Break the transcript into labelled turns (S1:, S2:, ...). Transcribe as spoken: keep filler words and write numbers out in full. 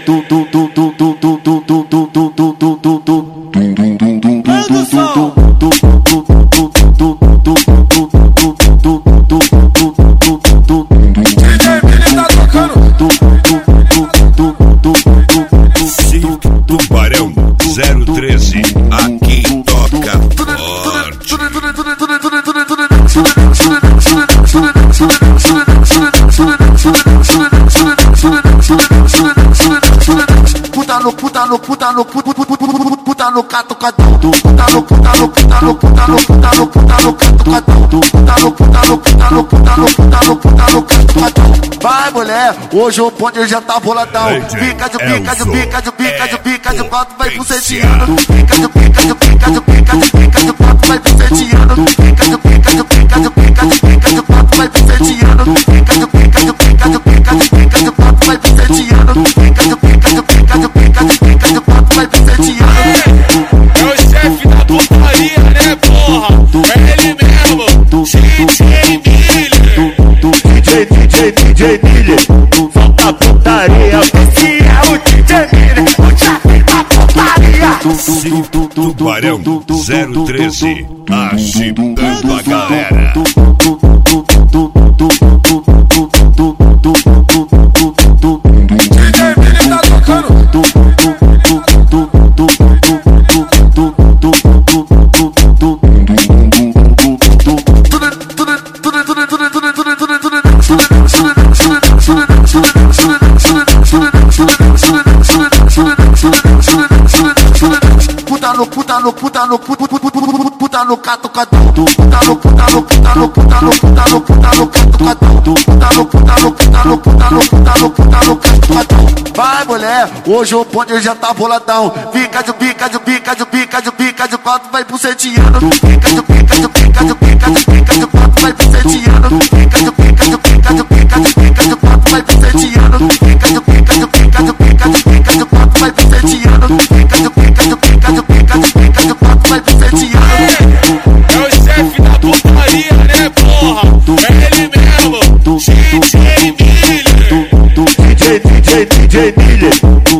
S1: Tubarão zero treze, aqui toca forte.
S2: Puta no, puta no, puta no, puta no, puta no catucadão. Puta no, puta no, puta no, puta no, puta no, puta no catucadão. Puta no, puta no, puta no, puta no, puta no, puta no catucadão. Vai, mulher, hoje o bonde já tá boladão. Pica de pica de pica de pica de pica de quatro, vai buceteando. Pica de pica de pica de pica de pica de quatro, vai buceteando. Pica de pica de pica de pica de pica de quatro, vai buceteando. Pica de pica de pica de pica de pica de quatro, vai buceteando. Pica de pica de pica de pica de pica de quatro, vai buceteando.
S3: É o chefe da putaria, né, porra? É ele mesmo, D J Miller.
S2: D J, D J, D J Miller, solta a putaria. Esse é o D J Miller, o chefe da putaria.
S1: Tubarão zero treze, agitando a galera.
S3: D J Miller tá tocando.
S2: Puta no, puta no, puta no, puta no catucadão. Puta no, puta no, puta no, puta no, puta no, puta no catucadão. Puta no, puta no, puta no, puta no, puta no, puta no catucadão. Vai, mulher, hoje o bonde já tá boladão. Pica de pica de pica de pica de pica de quatro, vai buceteando. Pica de pica de pica de pica de pica de quatro, vai buceteando. Pica de pica de pica de pica de pica de quatro, vai buceteando. Pica de pica de pica de pica de pica de quatro, vai buceteando. Pica de pica de pica de pica de pica de quatro, vai buceteando.
S3: É o chefe da putaria, né, porra? É ele mesmo, D J Miller.
S2: D J, D J, D J Miller,